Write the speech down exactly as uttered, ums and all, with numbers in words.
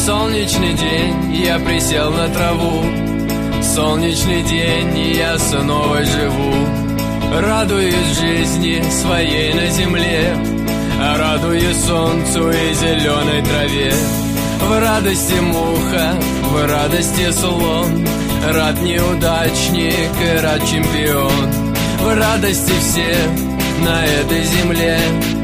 Солнечный день, я присел на траву. Солнечный день, я снова живу. Радуюсь жизни своей на земле, радуюсь солнцу и зеленой траве. В радости муха, в радости слон, рад неудачник и рад чемпион. В радости все на этой земле,